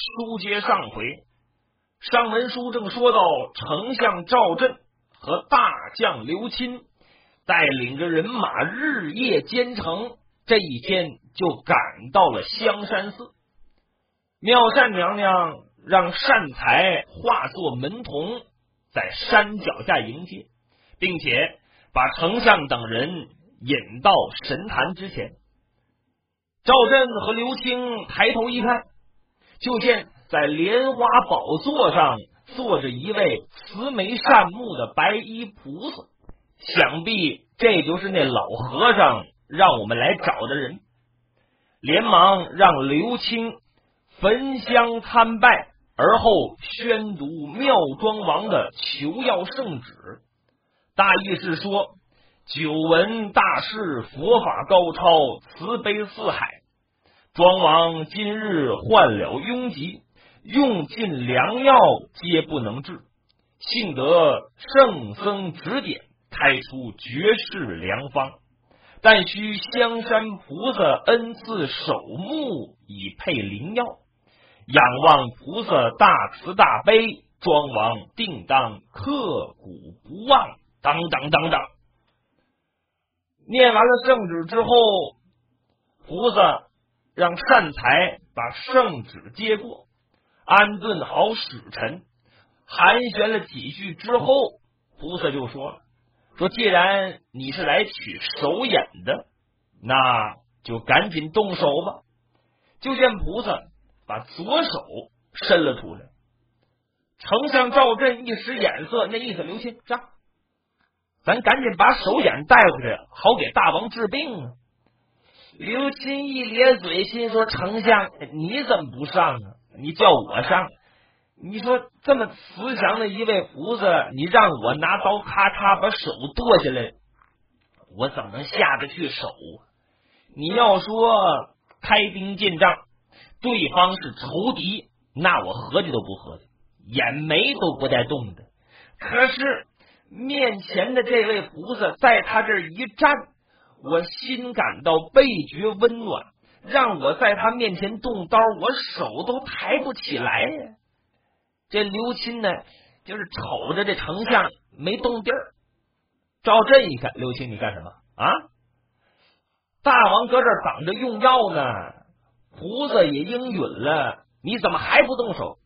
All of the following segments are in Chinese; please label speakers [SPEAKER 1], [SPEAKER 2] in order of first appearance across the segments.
[SPEAKER 1] 书接上回，上文书正说到丞相赵振和大将刘钦带领着人马日夜兼程，这一天就赶到了香山寺。妙善娘娘让善财化作门童，在山脚下迎接，并且把丞相等人引到神坛之前。赵振和刘清抬头一看，就见在莲花宝座上坐着一位慈眉善目的白衣菩萨，想必这就是那老和尚让我们来找的人。连忙让刘清焚香参拜，而后宣读妙庄王的求药圣旨，大意是说，久闻大师佛法高超，慈悲四海，庄王今日患了痈疾，用尽良药皆不能治，幸得圣僧指点，开出绝世良方，但需香山菩萨恩赐守木以配灵药，仰望菩萨大慈大悲，庄王定当刻骨不忘，等等等等。念完了圣旨之后，菩萨让善财把圣旨接过，安顿好使臣，寒暄了几句之后，菩萨就说了，既然你是来取手眼的，那就赶紧动手吧。就见菩萨把左手伸了出来，丞相赵振一使眼色，那意思刘钦上，咱赶紧把手眼带回去，好给大王治病啊。刘钦一咧嘴，心说，丞相你怎么不上啊？你叫我上，你说这么慈祥的一位菩萨，你让我拿刀咔嚓把手剁下来，我怎么能下得去手啊？你要说开兵进帐，对方是仇敌，那我合计都不合计，眼眉都不带动的。可是面前的这位菩萨在他这一站，我心感到倍觉温暖，让我在他面前动刀，我手都抬不起来呀。这刘钦呢，就是瞅着这丞相没动地儿。赵振一看，刘钦你干什么啊？大王搁这儿等着用药呢，菩萨也应允了，你怎么还不动手？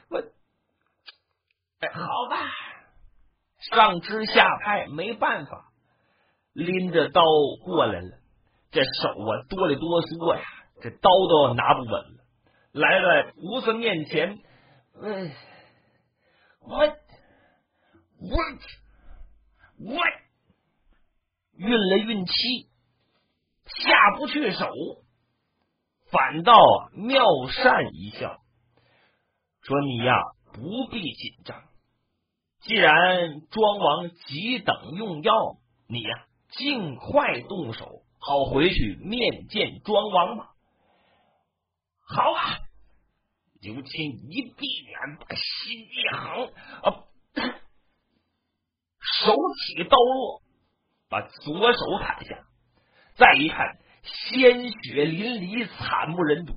[SPEAKER 1] 好吧，上知下派，没办法，拎着刀过来了，这手啊哆里哆嗦呀，这刀都拿不稳了，来到菩萨面前，运了运气，下不去手，反倒妙善一笑，说你呀不必紧张，既然庄王急等用药，你呀尽快动手，好回去面见庄王吧。好啊！刘钦一闭眼，把心一横，手起刀落，把左手砍下。再一看，鲜血淋漓，惨不忍睹。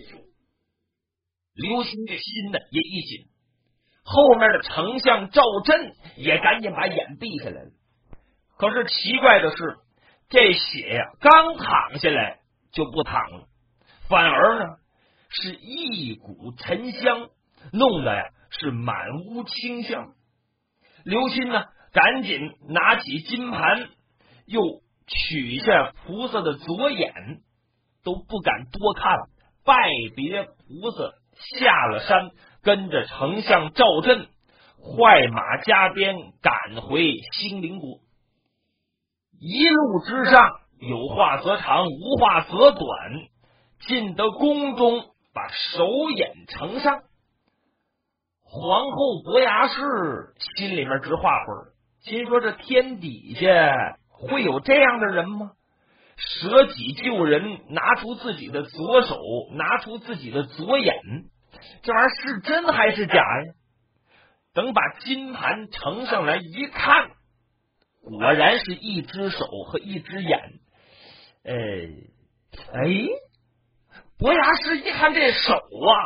[SPEAKER 1] 刘钦这心呢也一紧，后面的丞相赵振也赶紧把眼闭下来了。可是奇怪的是，这血呀刚淌下来就不淌了，反而呢是一股沉香，弄得呀是满屋清香。刘钦呢赶紧拿起金盘，又取下菩萨的左眼，都不敢多看，拜别菩萨，下了山，跟着丞相赵振快马加鞭赶回兴灵国。一路之上，有话则长，无话则短，进得宫中，把手眼呈上。皇后伯牙氏心里面直画混，心说这天底下会有这样的人吗？舍己救人，拿出自己的左手，拿出自己的左眼，这玩意儿是真还是假呀？等把金盘呈上来一看，果然是一只手和一只眼。伯牙氏一看这手啊，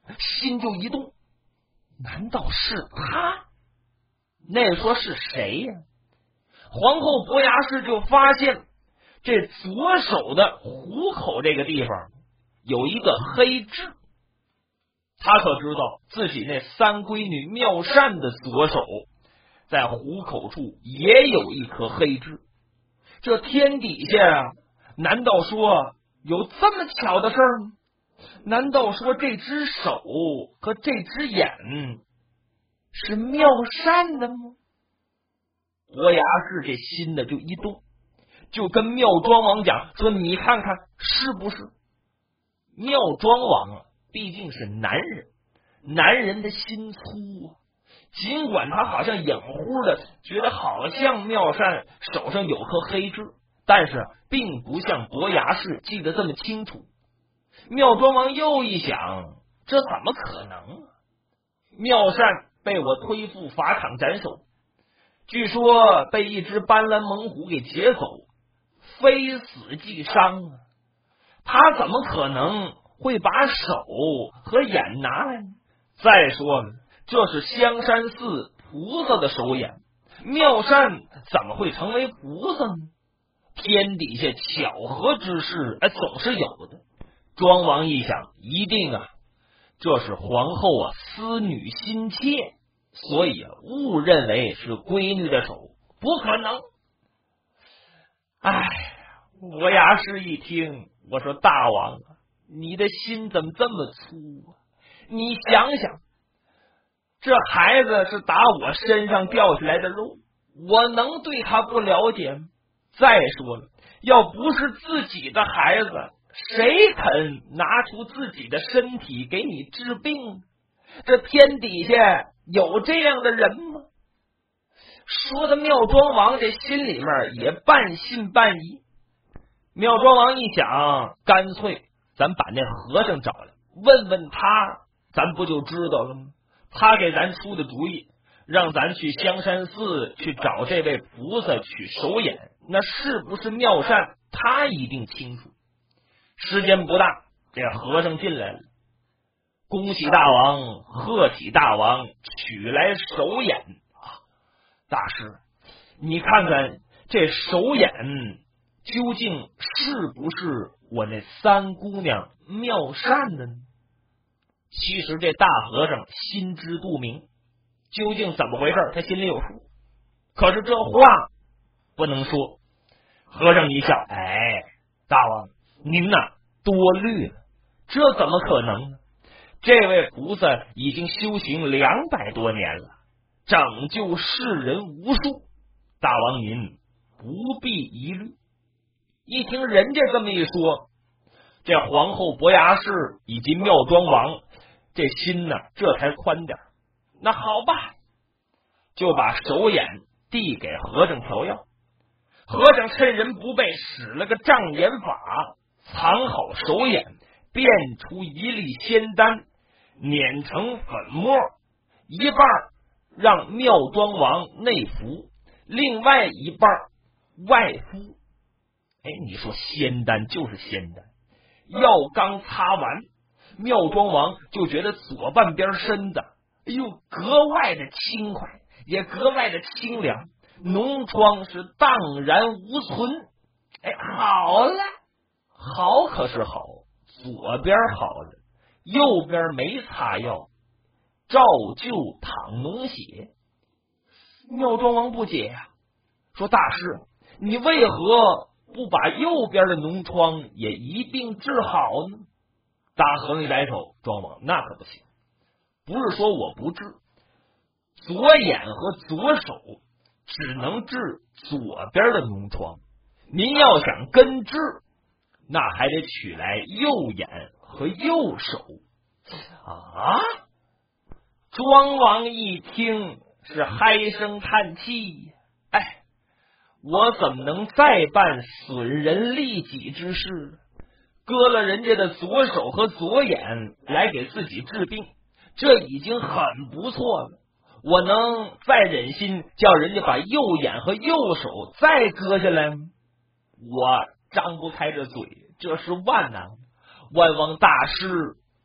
[SPEAKER 1] 心就一动，难道是他？那说是谁呀？皇后伯牙氏就发现这左手的虎口这个地方有一个黑痣，他可知道自己那三闺女妙善的左手在虎口处也有一颗黑痣。这天底下啊，难道说有这么巧的事儿吗？难道说这只手和这只眼是妙善的吗？伯牙氏这心呢就一动，就跟妙庄王讲说，你看看是不是？妙庄王啊，毕竟是男人，男人的心粗啊，尽管他好像隐乎的觉得好像妙善手上有颗黑痣，但是并不像伯牙氏记得这么清楚。妙庄王又一想，这怎么可能啊？妙善被我推赴法场斩首，据说被一只斑斓猛虎给劫走，非死即伤啊！他怎么可能会把手和眼拿来呢？再说了，这是香山寺菩萨的手眼，妙善怎么会成为菩萨呢？天底下巧合之事总是有的。庄王一想，一定啊，这是皇后啊思女心切，所以误认为是闺女的手，不可能。哎，伯牙氏一听，我说大王啊，你的心怎么这么粗啊？你想想，这孩子是打我身上掉下来的肉，我能对他不了解吗？再说了，要不是自己的孩子，谁肯拿出自己的身体给你治病？这天底下有这样的人吗？说的妙庄王这心里面也半信半疑。妙庄王一想，干脆咱把那和尚找来问问他，咱不就知道了吗？他给咱出的主意，让咱去香山寺去找这位菩萨取手眼，那是不是妙善他一定清楚。时间不大，这和尚进来了，恭喜大王，贺喜大王，取来手眼啊！大师，你看看这手眼究竟是不是我那三姑娘妙善的呢？其实这大和尚心知肚明，究竟怎么回事他心里有数，可是这话不能说。和尚一笑，大王您呐多虑了，这怎么可能呢？这位菩萨已经修行200多年了，拯救世人无数，大王您不必疑虑。一听人家这么一说，这皇后伯牙氏以及妙庄王这心呢这才宽点。那好吧，就把手眼递给和尚调药。和尚趁人不备，使了个障眼法，藏好手眼，变出一粒仙丹，碾成粉末，一半让妙庄王内服，另外一半外敷。你说仙丹就是仙丹，药刚擦完，妙庄王就觉得左半边身子格外的轻快，也格外的清凉，脓疮是荡然无存。好了，好可是好，左边好了，右边没擦药，照旧淌脓血。妙庄王不解呀，说大师，你为何不把右边的脓疮也一并治好呢？大和尚一摆手，庄王那可不行，不是说我不治，左眼和左手只能治左边的脓疮，您要想根治，那还得取来右眼和右手啊！庄王一听是嗨声叹气，我怎么能再办损人利己之事？割了人家的左手和左眼来给自己治病，这已经很不错了。我能再忍心叫人家把右眼和右手再割下来吗？我张不开这嘴，这是万难。万望大师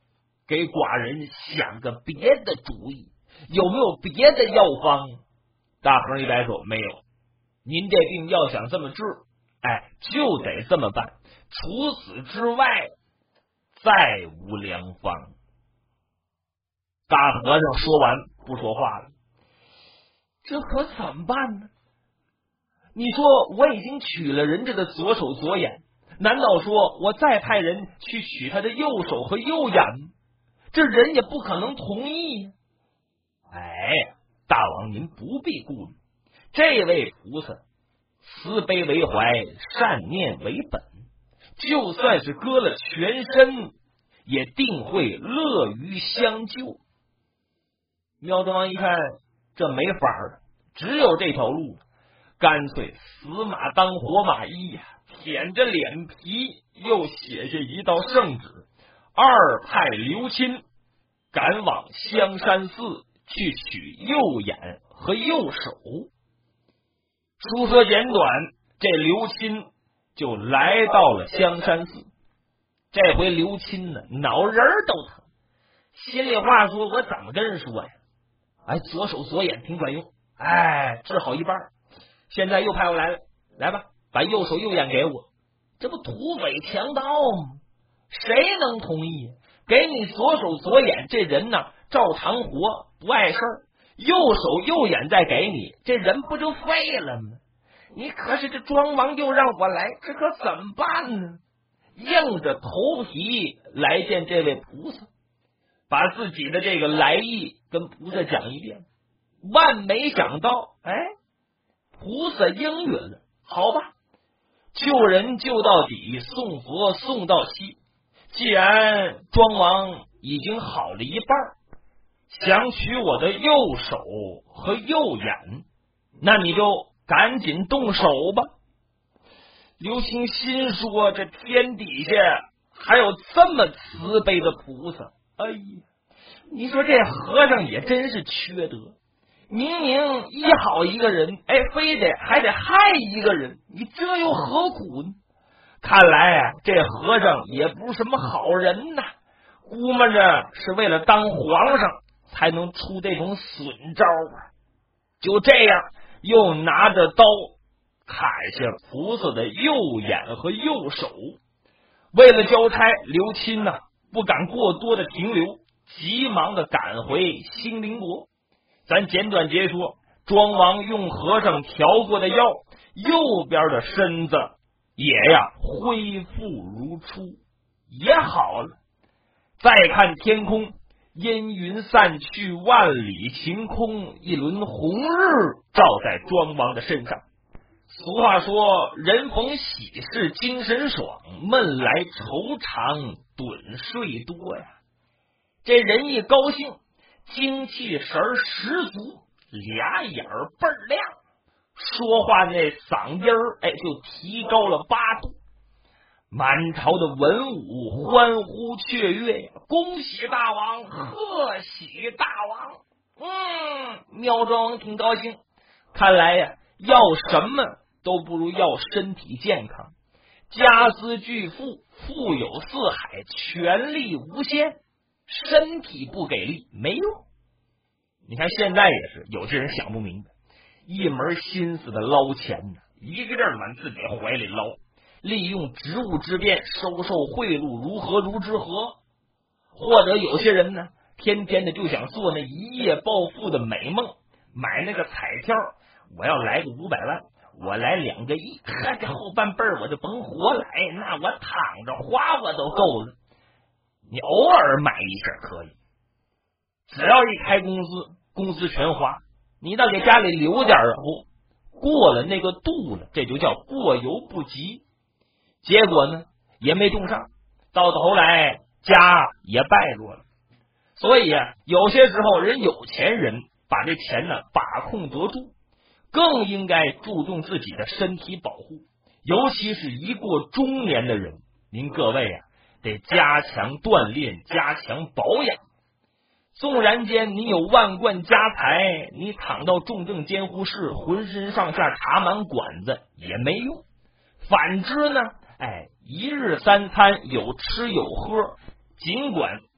[SPEAKER 1] 给寡人想个别的主意，有没有别的药方？大和尚一摆手，没有。您这病要想这么治，就得这么办，除此之外再无良方。大和尚说完不说话了。这可怎么办呢？你说我已经取了人家的左手左眼，难道说我再派人去取他的右手和右眼？这人也不可能同意呀。大王您不必顾虑，这位菩萨慈悲为怀，善念为本，就算是割了全身，也定会乐于相救。苗庄王一看这没法了，只有这条路，干脆死马当活马医呀，舔着脸皮又写下一道圣旨，二派刘钦赶往香山寺去取右眼和右手。书说简短，这刘钦就来到了香山寺。这回刘钦呢，脑仁都疼，心里话说，我怎么跟人说呀？左手左眼挺管用，治好一半，现在又派我来了，来吧，把右手右眼给我，这不土匪强盗吗？谁能同意？给你左手左眼，这人呢照常活，不碍事儿；右手右眼再给你，这人不就废了吗？你可是这庄王又让我来，这可怎么办呢？硬着头皮来见这位菩萨，把自己的这个来意跟菩萨讲一遍。万没想到，菩萨应允了，好吧，救人救到底，送佛送到西。既然庄王已经好了一半，想取我的右手和右眼，那你就赶紧动手吧。刘钦心说，这天底下还有这么慈悲的菩萨，你说这和尚也真是缺德，明明医好一个人，还得害一个人，你这又何苦呢？看来这和尚也不是什么好人呐，估摸着是为了当皇上才能出这种损招啊！就这样，又拿着刀砍下菩萨的右眼和右手。为了交差，刘钦不敢过多的停留，急忙的赶回兴宁国。咱简短截说，庄王用和尚调过的药，右边的身子也恢复如初，也好了。再看天空，阴云散去，万里晴空，一轮红日照在庄王的身上。俗话说，人逢喜事精神爽，闷来愁肠盹睡多呀。这人一高兴，精气神十足，俩眼倍儿亮，说话那嗓音就提高了8度。满朝的文武欢呼雀跃，恭喜大王，贺喜大王。苗庄王挺高兴，看来要什么都不如要身体健康，家资巨富，富有四海，权力无限，身体不给力没用。你看现在也是，有些人想不明白，一门心思的捞钱呢，一个劲儿往自己怀里捞，利用职务之便收受贿赂，如何如之何？或者有些人呢，天天的就想做那一夜暴富的美梦，买那个彩票，我要来个500万，我来2个亿，这后半辈儿我就甭活来，那我躺着花我都够了。你偶尔买一下可以，只要一开公司，公司全花，你倒给家里留点过了那个度了，这就叫过犹不及。结果呢也没中上，到头来家也败落了。所以有些时候人有钱人把这钱把控得住，更应该注重自己的身体保护，尤其是一过中年的人，您各位得加强锻炼，加强保养。纵然间你有万贯家财，你躺到重症监护室，浑身上下插满管子也没用。反之呢，一日3餐有吃有喝，尽管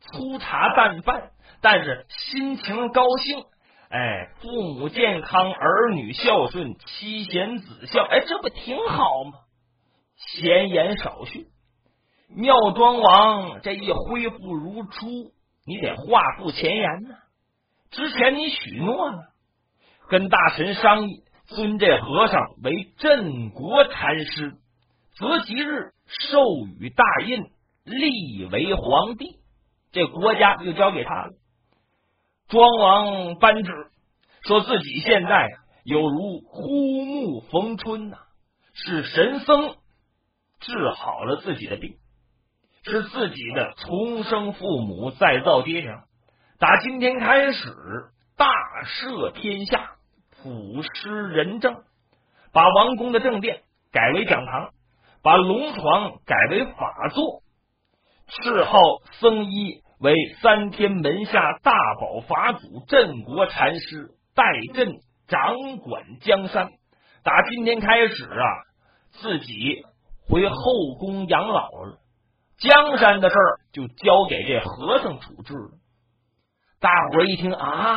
[SPEAKER 1] 粗茶淡饭，但是心情高兴。父母健康，儿女孝顺，妻贤子孝，这不挺好吗？闲言少叙。妙庄王这一恢复如初，你得话付前言呢。之前你许诺了，跟大臣商议，尊这和尚为镇国禅师，择吉日授予大印，立为皇帝，这国家就交给他了。庄王颁旨说自己现在有如枯木逢春呐，是神僧治好了自己的病，是自己的重生父母再造爹娘。打今天开始，大赦天下，普施仁政，把王宫的正殿改为讲堂，把龙床改为法座，谥号僧一为三天门下大宝法祖镇国禅师，代朕掌管江山。打今天开始自己回后宫养老了，江山的事儿就交给这和尚处置了。大伙儿一听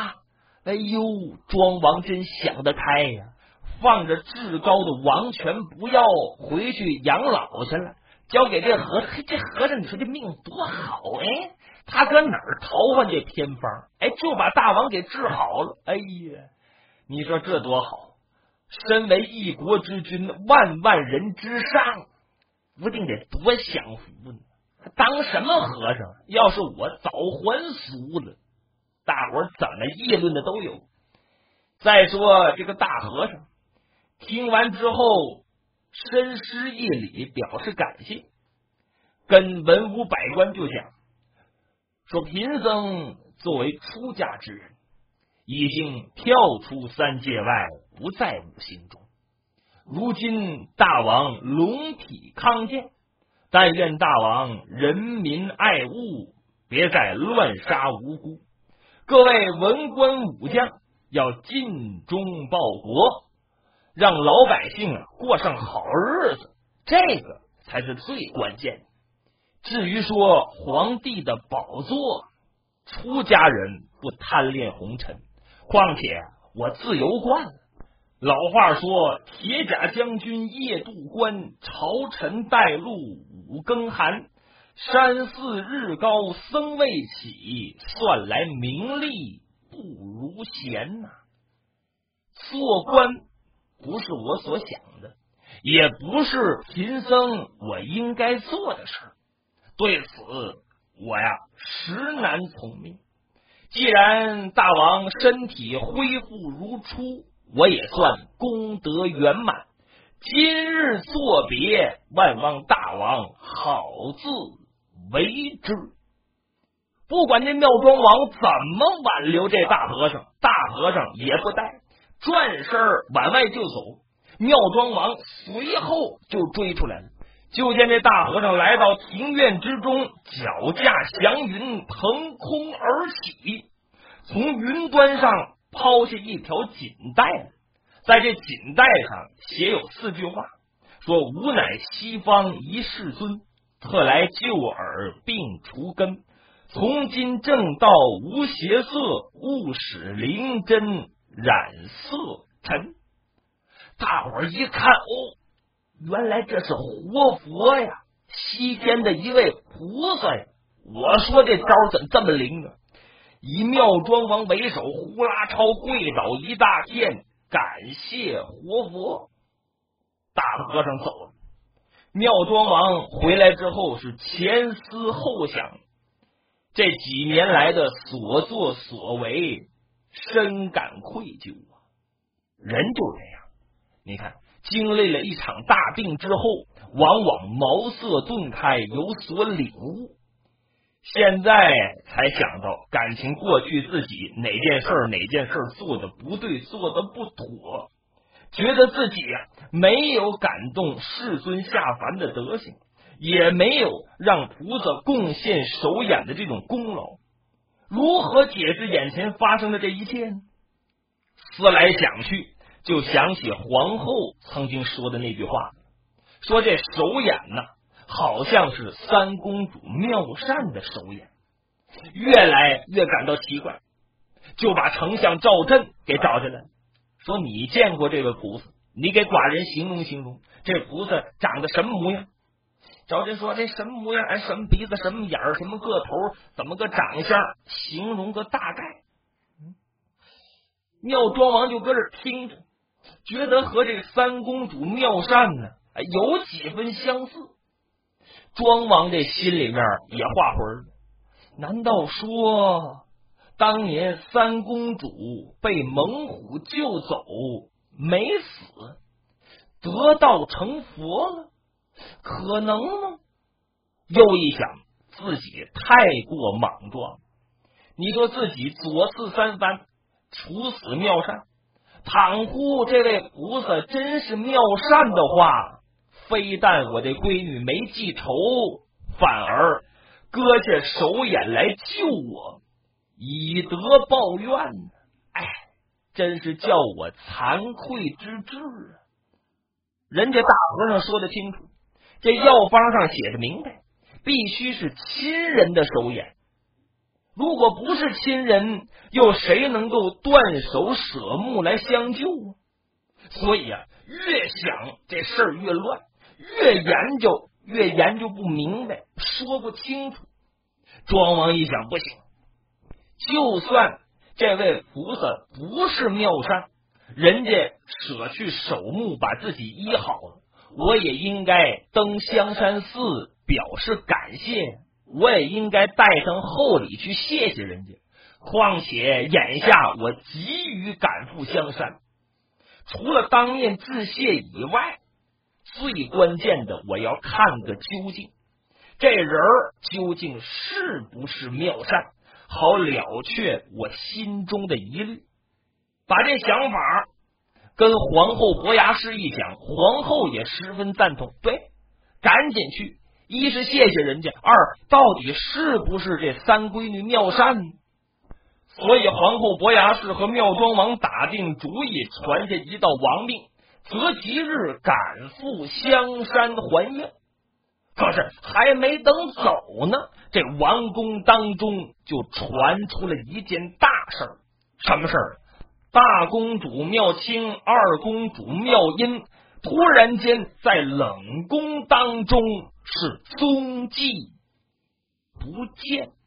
[SPEAKER 1] 庄王真想得开呀，放着至高的王权不要，回去养老去了，交给这和尚。这和尚你说这命多好，他搁哪儿淘换这偏方，就把大王给治好了。你说这多好，身为一国之君，万万人之上，不定得多享福呢。当什么和尚？要是我早还俗了，大伙儿怎么议论的都有。再说这个大和尚听完之后深施一礼，表示感谢，跟文武百官就讲说，贫僧作为出家之人，已经跳出三界外，不在五行中。如今大王龙体康健，但愿大王人民爱物，别再乱杀无辜。各位文官武将要尽忠报国，让老百姓过上好日子，这个才是最关键的。至于说皇帝的宝座，出家人不贪恋红尘，况且我自由惯了。老话说，铁甲将军夜渡关，朝臣带路五更寒。山寺日高僧未起，算来名利不如闲呐。做官不是我所想的，也不是贫僧我应该做的事，对此我实难从命。既然大王身体恢复如初，我也算功德圆满。今日作别，万望大王好自为之。不管这妙庄王怎么挽留这大和尚，大和尚也不带，转身往外就走。妙庄王随后就追出来了，就见这大和尚来到庭院之中，脚驾祥云腾空而起，从云端上抛下一条锦带，在这锦带上写有4句话，说吾乃西方一世尊，特来救尔并除根，从今正道无邪色，勿使灵真染色尘。大伙儿一看，原来这是活佛呀，西天的一位菩萨呀！我说这招怎么这么灵啊？以妙庄王为首，呼啦超跪倒一大片，感谢活佛。大和尚走了，妙庄王回来之后是前思后想，这几年来的所作所为，深感愧疚啊。人就这样，你看，经历了一场大病之后，往往茅塞顿开，有所领悟。现在才想到，感情过去自己哪件事做的不对，做的不妥，觉得自己没有感动世尊下凡的德行，也没有让菩萨贡献手眼的这种功劳。如何解释眼前发生的这一切呢？思来想去，就想起皇后曾经说的那句话，说这手眼好像是三公主妙善的手眼。 越来越感到奇怪，就把丞相赵振给找进来，说你见过这个菩萨，你给寡人形容形容，这菩萨长得什么模样？赵振说这什么模样？哎，什么鼻子，什么眼儿，什么个头，怎么个长相？形容个大概。妙庄王就搁这听着，觉得和这三公主妙善呢有几分相似。庄王这心里面也画魂了，难道说当年三公主被猛虎救走没死，得道成佛了？可能吗？又一想，自己太过莽撞，你说自己左次三番处死妙善，倘乎这位菩萨真是妙善的话，非但我这闺女没记仇，反而割下手眼来救我，以德报怨。哎，真是叫我惭愧之至啊！人家大和尚说的清楚，这药方上写的明白，必须是亲人的手眼。如果不是亲人，又谁能够断手舍目来相救啊？所以啊，越想这事儿越乱，越研究不明白，说不清楚。庄王一想，不行，就算这位菩萨不是妙善，人家舍去手目把自己医好了，我也应该登香山寺表示感谢，我也应该带上厚礼去谢谢人家。况且眼下我急于赶赴香山，除了当面致谢以外，最关键的我要看个究竟，这人究竟是不是妙善，好了却我心中的疑虑。把这想法跟皇后伯牙氏一讲，皇后也十分赞同，对，赶紧去，一是谢谢人家，二到底是不是这三闺女妙善。所以皇后伯牙氏和妙庄王打定主意，传下一道王命，择吉日赶赴香山还愿。可是还没等走呢，这王宫当中就传出了一件大事儿。什么事儿？大公主妙清、二公主妙音突然间在冷宫当中是踪迹不见。